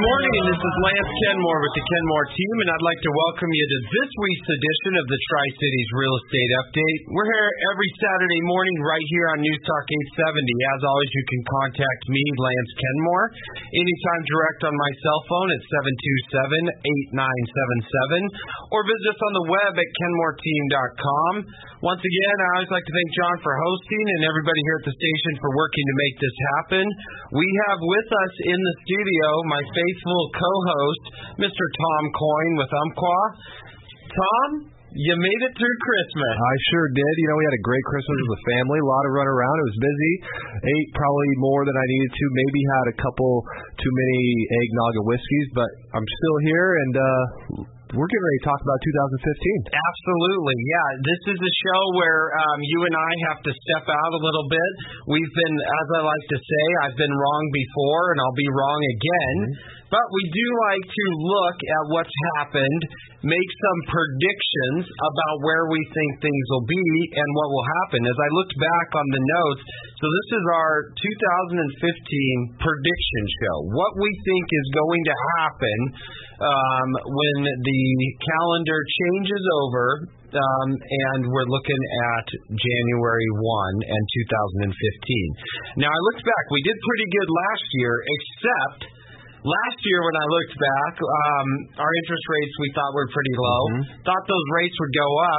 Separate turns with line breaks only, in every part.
morning. This is Lance Kenmore with the Kenmore team, and I'd like to welcome you to this week's edition of the Tri-Cities Real Estate Update. We're here every Saturday morning right here on News Talk 870. As always, you can contact me, Lance Kenmore, anytime direct on my cell phone at 727-8977, or visit us on the web at kenmoreteam.com. Once again, I always like to thank John for hosting and everybody here at the station for working to make this happen. We have with us in the studio my faithful co-host, Mr. Tom Coyne with Umpqua. Tom, you made it through Christmas.
I sure did. You know, we had a great Christmas as a family. A lot of run around. It was busy. Ate probably more than I needed to. Maybe had a couple too many eggnog and whiskeys, but I'm still here, and we're getting ready to talk about 2015.
Absolutely. Yeah, this is a show where you and I have to step out a little bit. We've been, as I like to say, I've been wrong before, and I'll be wrong again. But we do like to look at what's happened, make some predictions about where we think things will be and what will happen. As I looked back on the notes, so this is our 2015 prediction show. What we think is going to happen when the calendar changes over, and we're looking at January 1 and 2015. Now, I looked back. We did pretty good last year, except last year, when I looked back, our interest rates we thought were pretty low. Thought those rates would go up.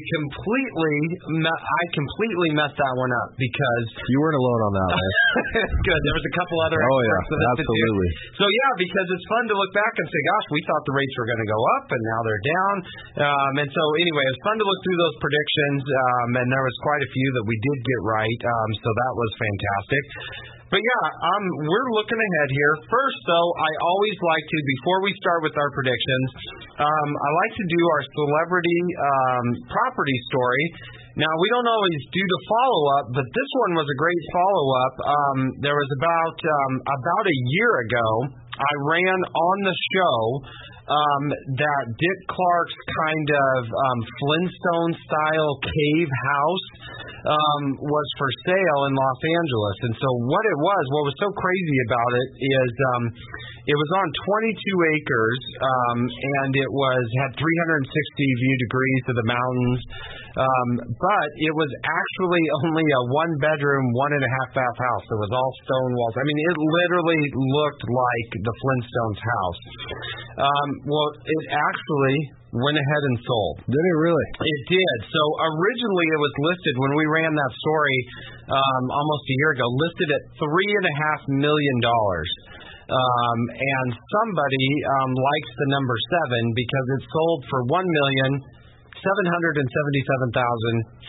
I completely messed that one up because
you weren't alone on that one.
Good. There was a couple other
experts. Oh yeah, absolutely.
So yeah, because it's fun to look back and say, gosh, we thought the rates were going to go up, and now they're down. And so anyway, it was fun to look through those predictions, and there was quite a few that we did get right. So that was fantastic. But yeah, we're looking ahead here. First, though, I always like to, before we start with our predictions, I like to do our celebrity property story. Now, we don't always do the follow-up, but this one was a great follow-up. There was about a year ago, I ran on the show that Dick Clark's kind of Flintstone-style cave house was for sale in Los Angeles. And so what was so crazy about it is it was on 22 acres, and it had 360 view degrees to the mountains, but it was actually only a one-bedroom, one-and-a-half-bath house. It was all stone walls. I mean, it literally looked like the Flintstones house. Well, it actually went ahead and sold.
Did it really?
It did. So originally it was listed, when we ran that story almost a year ago, listed at $3.5 million. And somebody likes the number 7 because it sold for $1,777,777.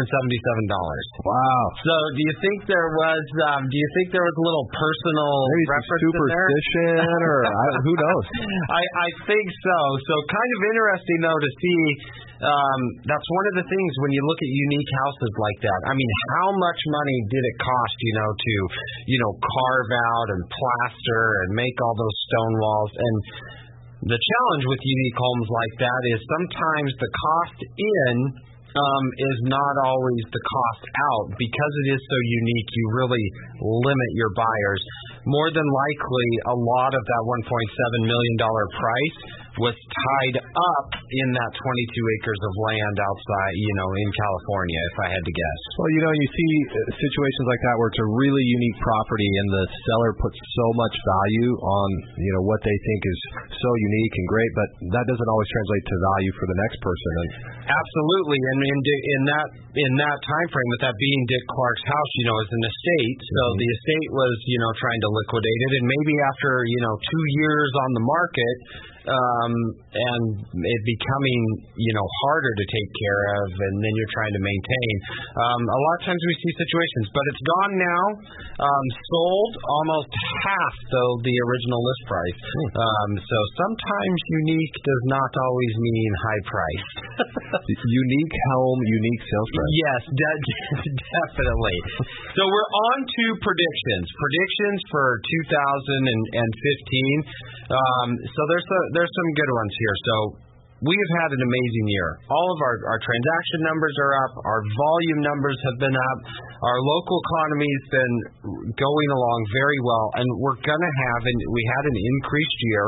Wow.
So do you think there was a little personal reference
superstition
in there?
or who knows?
I think so. So kind of interesting though to see. That's one of the things when you look at unique houses like that. I mean, how much money did it cost, to carve out and plaster and make all those stone walls? And the challenge with unique homes like that is sometimes the cost in is not always the cost out. Because it is so unique, you really limit your buyers. More than likely, a lot of that $1.7 million price was tied up in that 22 acres of land outside, in California, if I had to guess.
Well, you see situations like that where it's a really unique property and the seller puts so much value on, what they think is so unique and great, but that doesn't always translate to value for the next person.
Absolutely. And in that time frame, with that being Dick Clark's house, is an estate. So the estate was, trying to liquidate it. And maybe after, 2 years on the market, and it becoming, harder to take care of, and then you're trying to maintain. A lot of times we see situations, but it's gone now, sold almost half, though, the original list price. So sometimes unique does not always mean high price.
Unique home, unique sales price.
Yes, definitely. So we're on to predictions. Predictions for 2015. So there's some good ones here. So we have had an amazing year. All of our transaction numbers are up. Our volume numbers have been up. Our local economy has been going along very well, and we're going to have, and we had an increased year.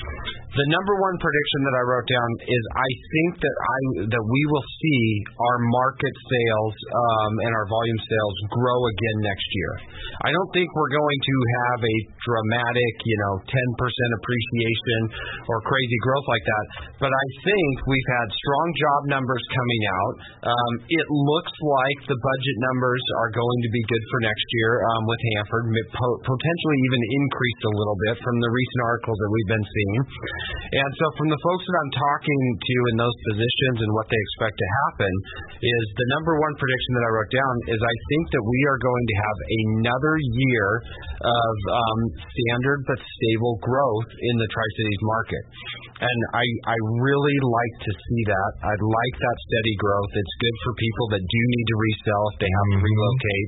The number one prediction that I wrote down is I think that we will see our market sales and our volume sales grow again next year. I don't think we're going to have a dramatic, 10% appreciation or crazy growth like that, but I think we've had strong job numbers coming out. It looks like the budget numbers are going to be good for next year with Hanford, potentially even increased a little bit from the recent articles that we've been seeing. And so from the folks that I'm talking to in those positions and what they expect to happen is the number one prediction that I wrote down is I think that we are going to have another year of standard but stable growth in the Tri-Cities market. And I really like to see that. I'd like that steady growth. It's good for people that do need to resell if they have to relocate,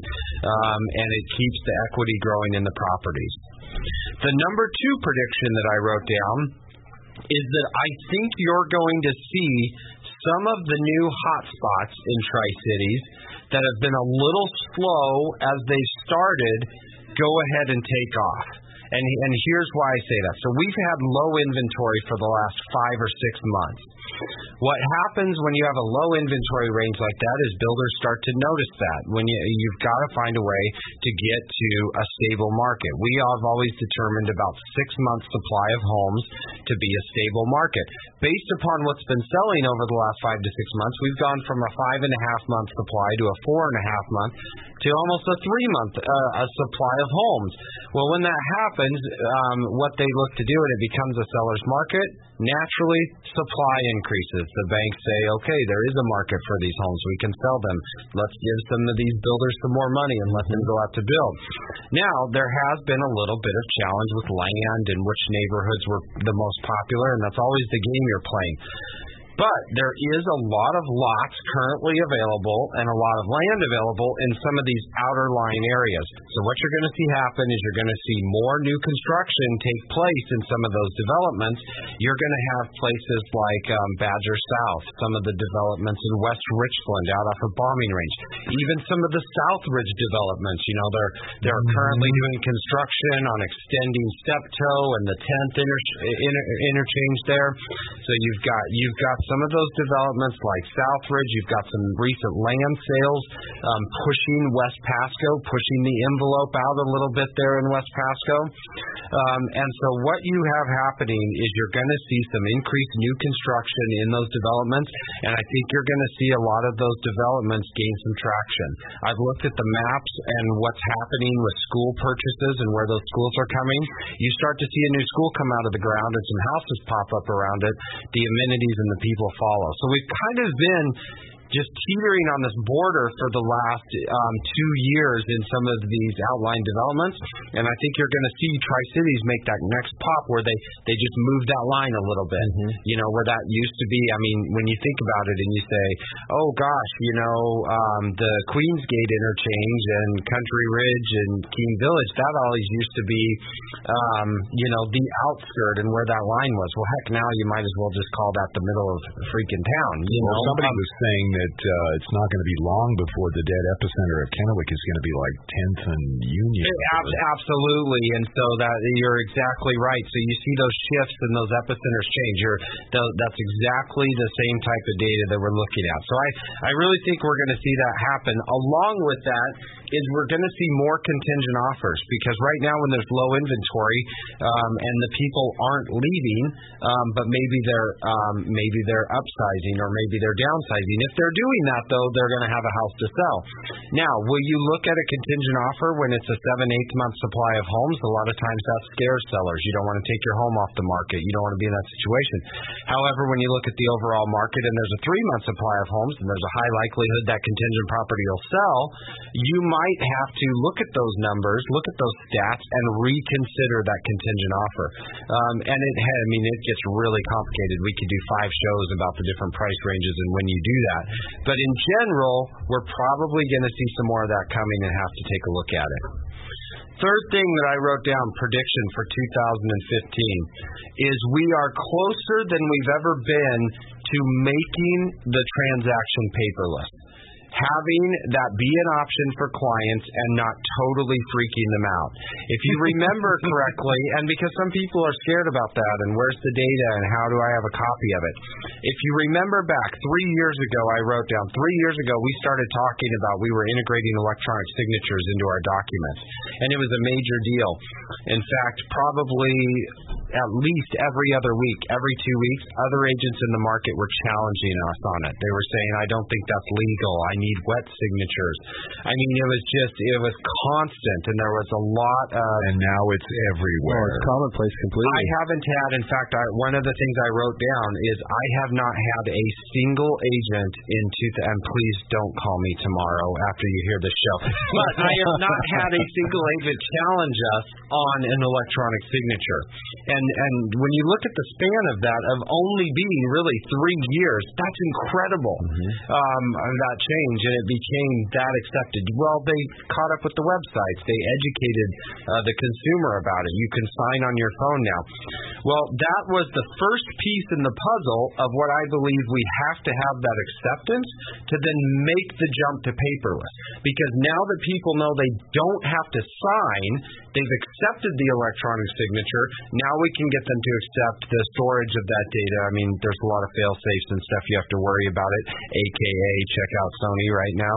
and it keeps the equity growing in the properties. The number two prediction that I wrote down is that I think you're going to see some of the new hotspots in Tri-Cities that have been a little slow as they started go ahead and take off. And here's why I say that. So we've had low inventory for the last 5 or 6 months. What happens when you have a low inventory range like that is builders start to notice that. When you've got to find a way to get to a stable market. We have always determined about 6 months supply of homes to be a stable market. Based upon what's been selling over the last 5 to 6 months, we've gone from a 5.5 month supply to a 4.5 month to almost a 3 month supply of homes. Well, when that happens, what they look to do, and it becomes a seller's market, naturally supply increases. The banks say, okay, there is a market for these homes. We can sell them. Let's give some of these builders some more money and let them go out to build. Now, there has been a little bit of challenge with land and which neighborhoods were the most popular, and that's always the game you're playing. But there is a lot of lots currently available and a lot of land available in some of these outer line areas. So what you're going to see happen is you're going to see more new construction take place in some of those developments. You're going to have places like Badger South, some of the developments in West Richland out off of Bombing Range, even some of the Southridge developments. They're currently doing construction on extending Steptoe and the 10th interchange there. So you've got some of those developments like Southridge. You've got some recent land sales pushing West Pasco, pushing the envelope out a little bit there in West Pasco. And so what you have happening is you're going to see some increased new construction in those developments, and I think you're going to see a lot of those developments gain some traction. I've looked at the maps and what's happening with school purchases and where those schools are coming. You start to see a new school come out of the ground and some houses pop up around it. The amenities and the people follow. So we've kind of been just teetering on this border for the last 2 years in some of these outlying developments, and I think you're going to see Tri-Cities make that next pop where they just move that line a little bit. Where that used to be, when you think about it and you say, oh gosh, the Queensgate interchange and Country Ridge and Keene Village, that always used to be the outskirt and where that line was. Well, heck, now you might as well just call that the middle of freaking town.
Somebody was saying that it's not going to be long before the dead epicenter of Kennewick is going to be like 10th and Union.
Absolutely, and so that you're exactly right. So you see those shifts and those epicenters change. That's exactly the same type of data that we're looking at. So I really think we're going to see that happen. Along with that is we're going to see more contingent offers, because right now when there's low inventory and the people aren't leaving, but maybe they're upsizing or maybe they're downsizing. If they're doing that, though, they're going to have a house to sell. Now, will you look at a contingent offer when it's a 7-8 month supply of homes? A lot of times that scares sellers. You don't want to take your home off the market. You don't want to be in that situation. However, when you look at the overall market and there's a 3-month supply of homes and there's a high likelihood that contingent property will sell, you might have to look at those numbers, look at those stats, and reconsider that contingent offer. And it gets really complicated. We could do 5 shows about the different price ranges and when you do that. But in general, we're probably going to see some more of that coming and have to take a look at it. Third thing that I wrote down, prediction for 2015, is we are closer than we've ever been to making the transaction paperless. Having that be an option for clients and not totally freaking them out. If you remember correctly, and because some people are scared about that and where's the data and how do I have a copy of it. If you remember back 3 years ago, I wrote down 3 years ago we started talking about we were integrating electronic signatures into our documents. And it was a major deal. In fact, probably at least every other week, every 2 weeks, other agents in the market were challenging us on it. They were saying, I don't think that's legal. I need wet signatures. I mean, it was constant, and there was a lot of...
And now it's everywhere.
Well, it's commonplace completely.
I haven't had, in fact, one of the things I wrote down is I have not had a single agent and please don't call me tomorrow after you hear this show, but I have not had a single agent challenge us on an electronic signature. And when you look at the span of that, of only being really 3 years, that's incredible, that change, and it became that accepted. Well, they caught up with the websites. They educated the consumer about it. You can sign on your phone now. Well, that was the first piece in the puzzle of what I believe we have to have that acceptance to then make the jump to paperless. Because now that people know they don't have to sign, they've accepted the electronic signature, now we can get them to accept the storage of that data. I mean, there's a lot of fail-safes and stuff you have to worry about it, a.k.a. check out Sony right now.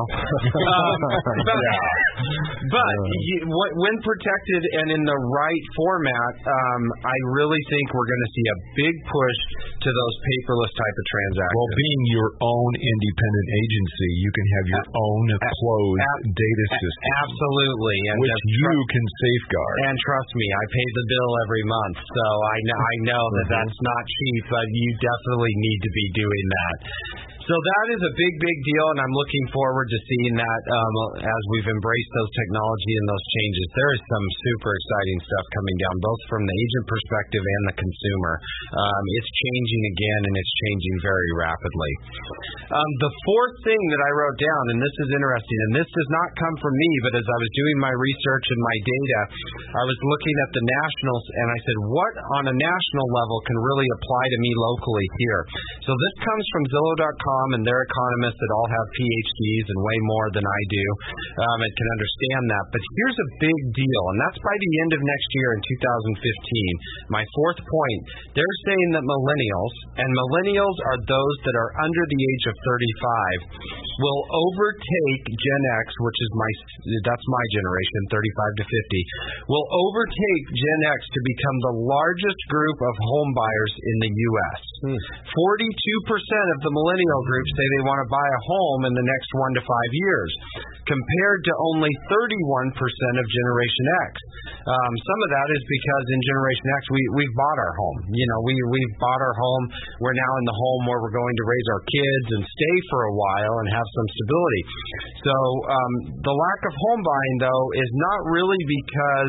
When protected and in the right format, I really think we're going to see a big push to those paperless type of transactions.
Well, being your own independent agency, you can have your own closed data system.
Absolutely. And
which you can safeguard.
And trust me, I pay the bill every month, so I know that that's not cheap, but you definitely need to be doing that. So that is a big, big deal, and I'm looking forward to seeing that as we've embraced those technology and those changes. There is some super exciting stuff coming down, both from the agent perspective and the consumer. It's changing again, and it's changing very rapidly. The fourth thing that I wrote down, and this is interesting, and this does not come from me, but as I was doing my research and my data, I was looking at the nationals, and I said, what on a national level can really apply to me locally here? So this comes from Zillow.com. And their economists that all have PhDs and way more than I do and can understand that. But here's a big deal, and that's by the end of next year in 2015. My fourth point, they're saying that millennials are those that are under the age of 35, will overtake Gen X, which is that's my generation, 35 to 50, will overtake Gen X to become the largest group of home buyers in the U.S. 42% of the millennial group say they want to buy a home in the next 1 to 5 years, compared to only 31% of Generation X. Some of that is because in Generation X we've bought our home. You know, we've bought our home. We're now in the home where we're going to raise our kids and stay for a while and have some stability. So the lack of home buying, though, is not really because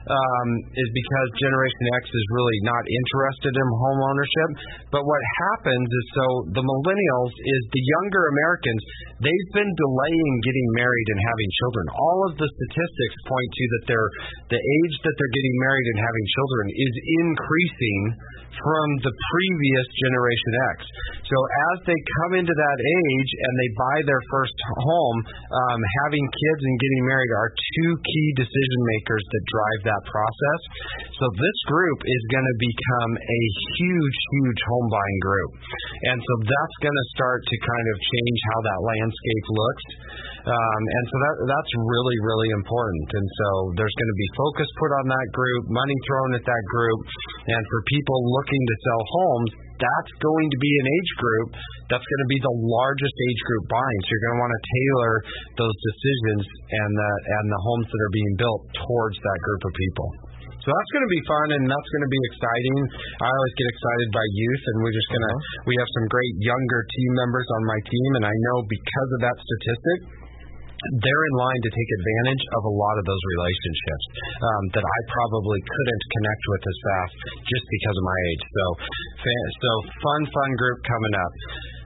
Generation X is really not interested in home ownership. But what happens is, so the millennials is the younger Americans, they've been delaying getting married and having children. All of the statistics point to that the age that they're getting married and having children is increasing from the previous Generation X. So as they come into that age and they buy their first home, having kids and getting married are two key decision makers that drive that process. So this group is going to become a huge, huge home buying group. And so that's going to start to kind of change how that landscape looks. And so that's really, really important. And so there's going to be focus put on that group, money thrown at that group. And for people looking to sell homes, that's going to be an age group that's going to be the largest age group buying. So you're going to want to tailor those decisions and the homes that are being built towards that group of people. So that's going to be fun, and that's going to be exciting. I always get excited by youth, and we have some great younger team members on my team, and I know because of that statistic, they're in line to take advantage of a lot of those relationships that I probably couldn't connect with as fast just because of my age. So fun group coming up.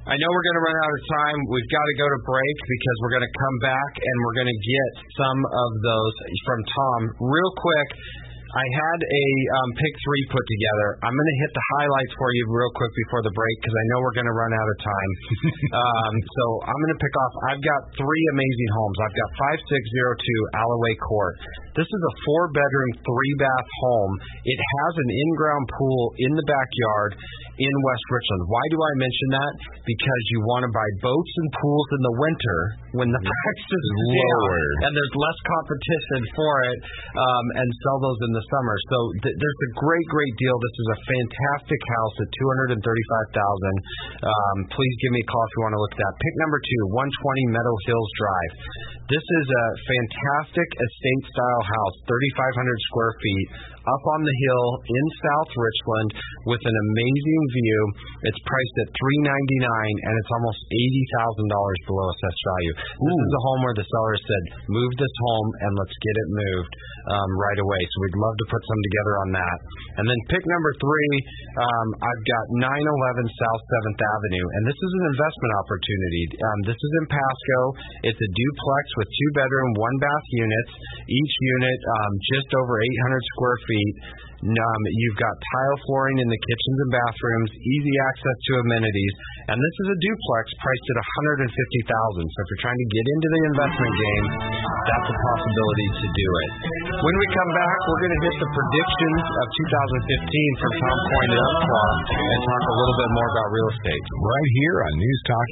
I know we're going to run out of time. We've got to go to break because we're going to come back and we're going to get some of those from Tom. Real quick, I had a pick three put together. I'm going to hit the highlights for you real quick before the break because I know we're going to run out of time. So I'm going to pick off. I've got three amazing homes. I've got 5602 Alloway Court. This is a 4-bedroom, 3-bath home. It has an in-ground pool in the backyard in West Richland. Why do I mention that? Because you want to buy boats and pools in the winter when the price is lower and there's less competition for it, and sell those in the summer. So there's a great deal. This is a fantastic house at $235,000. Please give me a call if you want to look at that. Pick number 2, 120 Meadow Hills Drive. This is a fantastic estate-style house, 3,500 square feet, up on the hill in South Richland with an amazing view. It's priced at $399,000 and it's almost $80,000 below assessed value. This is a home where the seller said, move this home and let's get it moved right away. So we'd love to put some together on that. And then pick number 3, I've got 911 South 7th Avenue, and this is an investment opportunity. This is in Pasco. It's a duplex with 2-bedroom, 1-bath units. Each unit just over 800 square feet. You've got tile flooring in the kitchens and bathrooms, easy access to amenities, and this is a duplex priced at $150,000. So if you're trying to get into the investment game, that's a possibility to do it. When we come back, we're going to hit the predictions of 2015 from Tom Point and Umpqua and talk a little bit more about real estate.
Right here on News Talk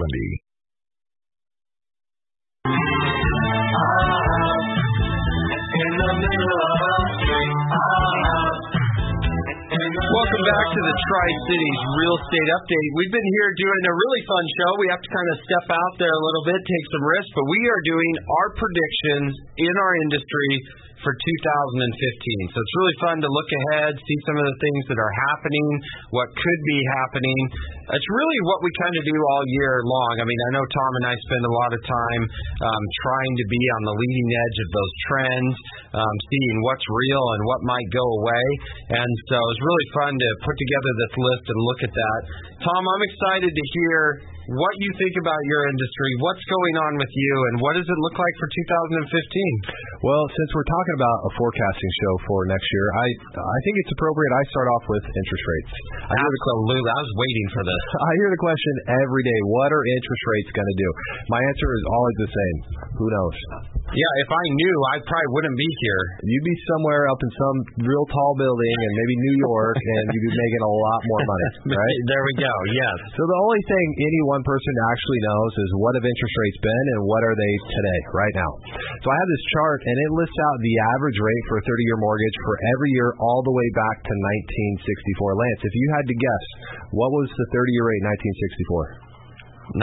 870.
Welcome back to the Tri-Cities Real Estate Update. We've been here doing a really fun show. We have to kind of step out there a little bit, take some risks, but we are doing our predictions in our industry for 2015. So it's really fun to look ahead, see some of the things that are happening, what could be happening. It's really what we kind of do all year long. I mean, I know Tom and I spend a lot of time trying to be on the leading edge of those trends, seeing what's real and what might go away. And so it's really fun to put together this list and look at that. Tom, I'm excited to hear what you think about your industry, what's going on with you, and what does it look like for 2015?
Well, since we're talking about a forecasting show for next year, I think it's appropriate I start off with interest rates.
Absolutely. I was waiting for this.
I hear the question every day, what are interest rates going to do? My answer is always the same. Who knows?
Yeah, if I knew, I probably wouldn't be here.
You'd be somewhere up in some real tall building and maybe New York, and you'd be making a lot more money, right?
There we go, yes.
So the only thing any one person actually knows is what have interest rates been and what are they today, right now. So I have this chart, and it lists out the average rate for a 30-year mortgage for every year all the way back to 1964. Lance, if you had to guess, what was the 30-year rate in 1964?
1964.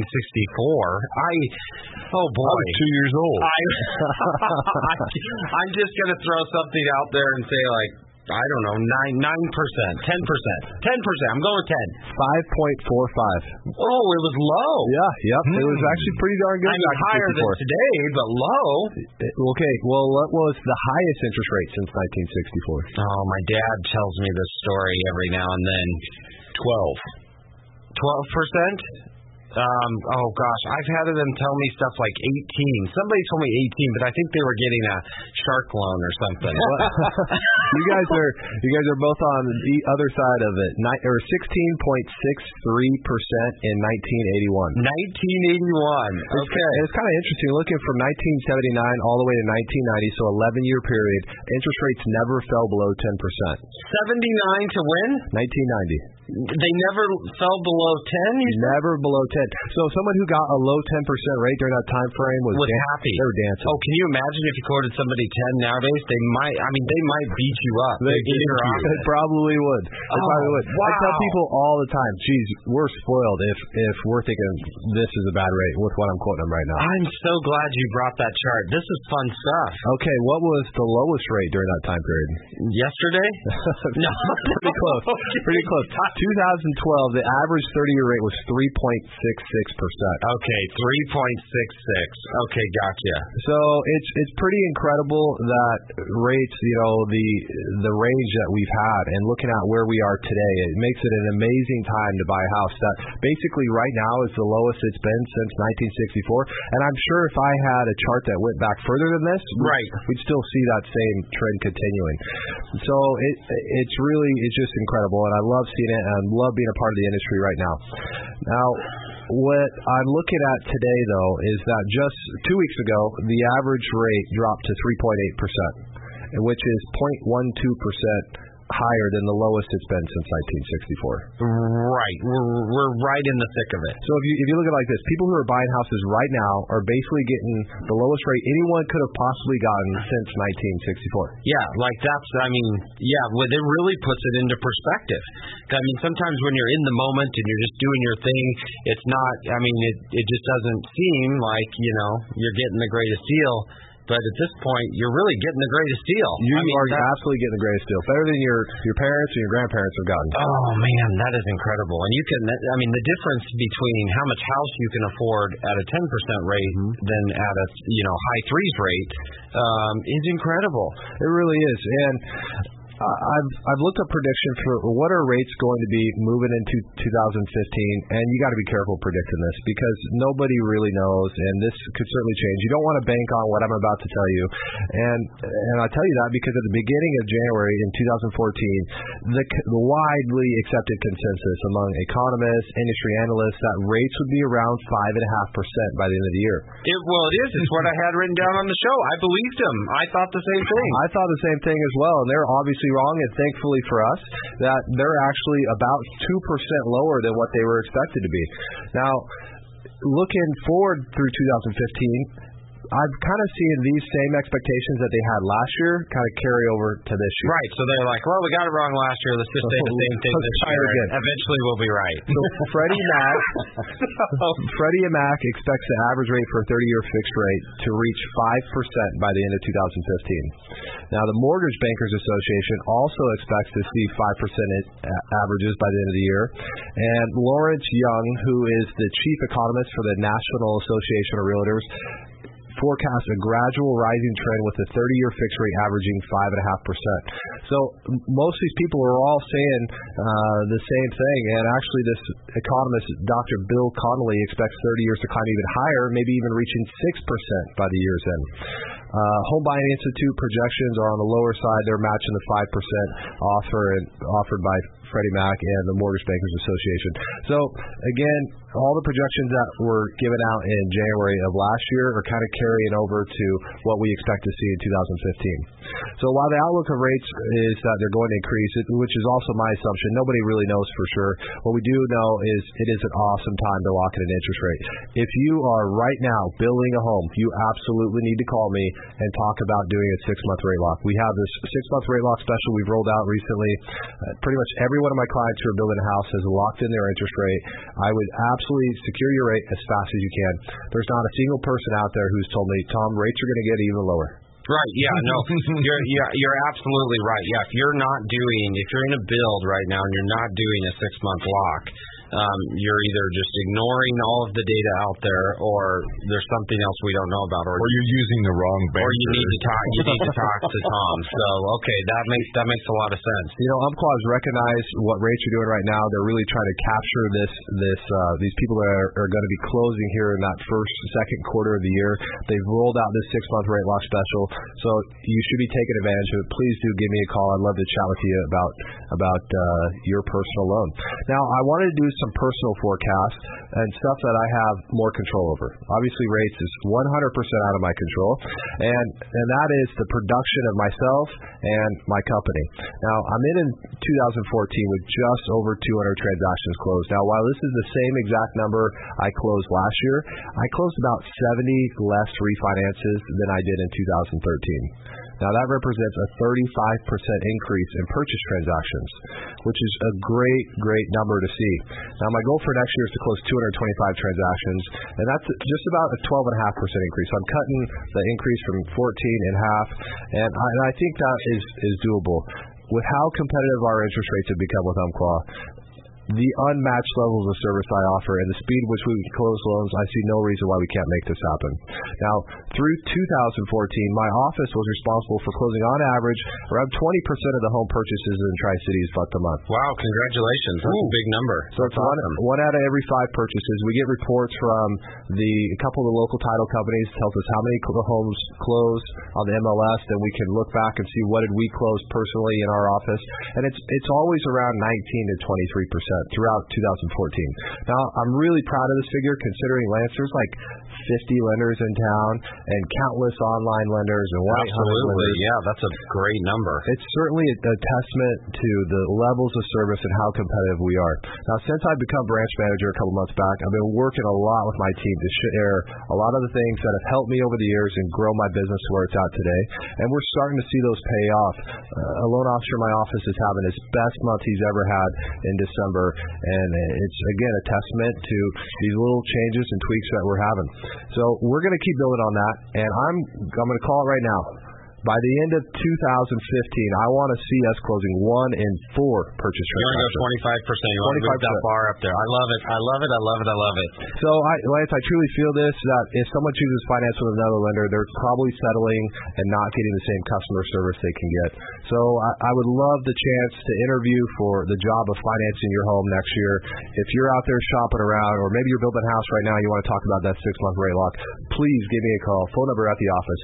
Oh boy,
I was 2 years old.
I'm just going to throw something out there and say, like, I don't know, 9%, 10%. I'm going with 10.
5.45.
Oh, it was low.
Yeah, yep. It was actually pretty darn good.
I mean, higher than today, but low.
Okay, well, what was the highest interest rate since 1964?
Oh, my dad tells me this story every now and then. 12%? Oh gosh, I've had them tell me stuff like 18. Somebody told me 18, but I think they were getting a shark loan or something.
You guys are both on the other side of it. 16.63% in 1981.
1981. Okay.
It's kind of interesting. Looking from 1979 all the way to 1990, so 11-year period, interest rates never fell below 10%.
79 to when?
1990.
They never fell below 10?
Never below 10. So someone who got a low 10% rate during that time frame was
happy.
They were dancing.
Oh, can you imagine if you quoted somebody 10 nowadays? They might beat you up.
They probably would. Wow. I tell people all the time, geez, we're spoiled if we're thinking this is a bad rate with what I'm quoting them right now.
I'm so glad you brought that chart. This is fun stuff.
Okay, what was the lowest rate during that time period?
Yesterday? No.
Pretty close. Pretty close. 2012, the average 30-year rate was 3.66%.
Okay, 3.66. Okay, gotcha.
So it's pretty incredible that rates, the range that we've had, and looking at where we are today, it makes it an amazing time to buy a house that basically right now is the lowest it's been since 1964. And I'm sure if I had a chart that went back further than this, we'd still see that same trend continuing. So it's just incredible, and I love seeing it, and I love being a part of the industry right now. Now, what I'm looking at today, though, is that just 2 weeks ago, the average rate dropped to 3.8%, which is 0.12% higher than the lowest it's been since 1964.
Right. We're right in the thick of it.
So if you look at it like this, people who are buying houses right now are basically getting the lowest rate anyone could have possibly gotten since 1964.
Yeah, well, it really puts it into perspective. I mean, sometimes when you're in the moment and you're just doing your thing, it's not, it just doesn't seem like, you're getting the greatest deal. But at this point, you're really getting the greatest deal.
You are absolutely getting the greatest deal. Better than your parents and your grandparents have gotten.
Oh, man, that is incredible. And the difference between how much house you can afford at a 10% rate than at a, high threes rate is incredible.
It really is. And I've looked at predictions for what are rates going to be moving into 2015, and you got to be careful predicting this because nobody really knows, and this could certainly change. You don't want to bank on what I'm about to tell you, and I tell you that because at the beginning of January in 2014, the widely accepted consensus among economists, industry analysts, that rates would be around 5.5% by the end of the year.
It is. It's what I had written down on the show. I believed him. I thought the same thing.
I thought the same thing as well, and they're obviously wrong, and thankfully for us that they're actually about 2% lower than what they were expected to be. Now, looking forward through 2015, I'm kind of seeing these same expectations that they had last year kind of carry over to this year.
Right, so they're like, well, we got it wrong last year. Let's just say the same thing this year. Again. Eventually we'll be right.
So Freddie Mac expects the average rate for a 30-year fixed rate to reach 5% by the end of 2015. Now, the Mortgage Bankers Association also expects to see 5% averages by the end of the year. And Lawrence Young, who is the chief economist for the National Association of Realtors, forecast a gradual rising trend with the 30-year fixed rate averaging 5.5%. So most of these people are all saying the same thing, and actually this economist, Dr. Bill Connolly, expects 30 years to climb even higher, maybe even reaching 6% by the year's end. Home Buying Institute projections are on the lower side. They're matching the 5% offered by Freddie Mac and the Mortgage Bankers Association. So, again, all the projections that were given out in January of last year are kind of carrying over to what we expect to see in 2015. So while the outlook of rates is that they're going to increase, which is also my assumption, nobody really knows for sure. What we do know is it is an awesome time to lock in an interest rate. If you are right now building a home, you absolutely need to call me and talk about doing a 6-month rate lock. We have this 6-month rate lock special we've rolled out recently. Pretty much every one of my clients who are building a house has locked in their interest rate. I would absolutely secure your rate as fast as you can. There's not a single person out there who's told me, Tom, rates are going to get even lower.
Right, yeah, no, you're absolutely right. Yeah, if you're in a build right now and you're not doing a 6-month lock, you're either just ignoring all of the data out there, or there's something else we don't know about, or
you're using the wrong banker.
Or you need to talk to Tom. So, okay, that makes a lot of sense.
Umpqua has recognized what rates are doing right now. They're really trying to capture these people that are going to be closing here in that second quarter of the year. They've rolled out this 6-month rate lock special, so you should be taking advantage of it. Please do give me a call. I'd love to chat with you about your personal loan. Now, I wanted to do some personal forecasts and stuff that I have more control over. Obviously, rates is 100% out of my control, and that is the production of myself and my company. Now, I'm in 2014 with just over 200 transactions closed. Now, while this is the same exact number I closed last year, I closed about 70 less refinances than I did in 2013. Now, that represents a 35% increase in purchase transactions, which is a great number to see. Now, my goal for next year is to close 225 transactions, and that's just about a 12.5% increase. So I'm cutting the increase from 14 in half, and I think that is doable. With how competitive our interest rates have become with Umpqua, the unmatched levels of service I offer and the speed which we close loans, I see no reason why we can't make this happen. Now, through 2014, my office was responsible for closing on average around 20% of the home purchases in Tri-Cities month to month.
Wow, congratulations. That's a big number.
So it's one out of every 5 purchases. We get reports from a couple of the local title companies, tells us how many homes closed on the MLS, then we can look back and see what did we close personally in our office. And it's always around 19 to 23% throughout 2014. Now, I'm really proud of this figure considering, Lance, there's like 50 lenders in town and countless online lenders and
Absolutely, yeah, that's a great number.
It's certainly a testament to the levels of service and how competitive we are. Now, since I've become branch manager a couple months back, I've been working a lot with my team to share a lot of the things that have helped me over the years and grow my business to where it's at today. And we're starting to see those pay off. A loan officer in my office is having his best month he's ever had in December. And it's, again, a testament to these little changes and tweaks that we're having. So we're going to keep building on that. And I'm going to call it right now. By the end of 2015, I want to see us closing 1 in 4 purchase transactions.
You want to go 25%. You want to move that bar up there. I love it. I love it. I love it. I love it.
So, Lance, I truly feel this, that if someone chooses finance with another lender, they're probably settling and not getting the same customer service they can get. So I would love the chance to interview for the job of financing your home next year. If you're out there shopping around, or maybe you're building a house right now, you want to talk about that 6-month rate lock, please give me a call. Phone number at the office,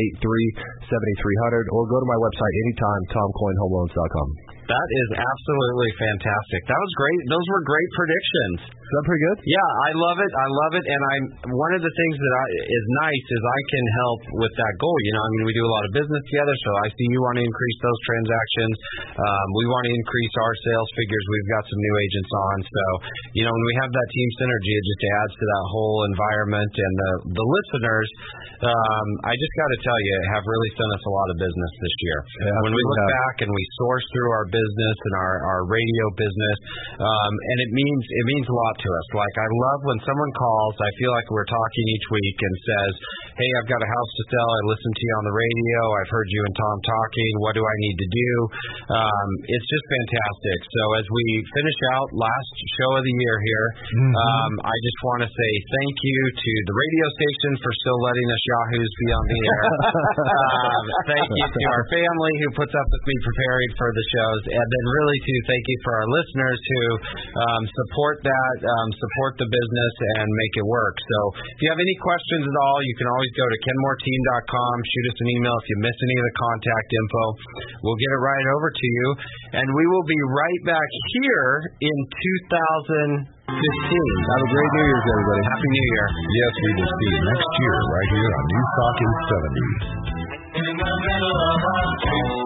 783-7300, or go to my website anytime, TomCoyneHomeLoans.com.
That is absolutely fantastic. That was great. Those were great predictions.
Is that pretty good?
Yeah, I love it. I love it. And one of the things that is nice is I can help with that goal. You know, I mean, we do a lot of business together, so I see you want to increase those transactions. We want to increase our sales figures. We've got some new agents on. So, you know, when we have that team synergy, it just adds to that whole environment. And the listeners, I just got to tell you, have really sent us a lot of business this year.
Yeah,
when we look back and we source through our business and our radio business, and it means a lot to us. Like, I love when someone calls, I feel like we're talking each week and says, hey, I've got a house to sell, I listened to you on the radio, I've heard you and Tom talking, what do I need to do? It's just fantastic. So as we finish out last show of the year here, I just want to say thank you to the radio station for still letting us yahoos be on the air. Thank you to our family who puts up with me preparing for the shows, and then really to thank you for our listeners who support that, support the business and make it work. So if you have any questions at all, you can always go to kenmoreteam.com, shoot us an email if you miss any of the contact info. We'll get it right over to you, and we will be right back here in 2015. Have
a great New Year's, everybody.
Happy New Year.
Yes, we will see you next year right here on News Talk in 70s.
In the middle of our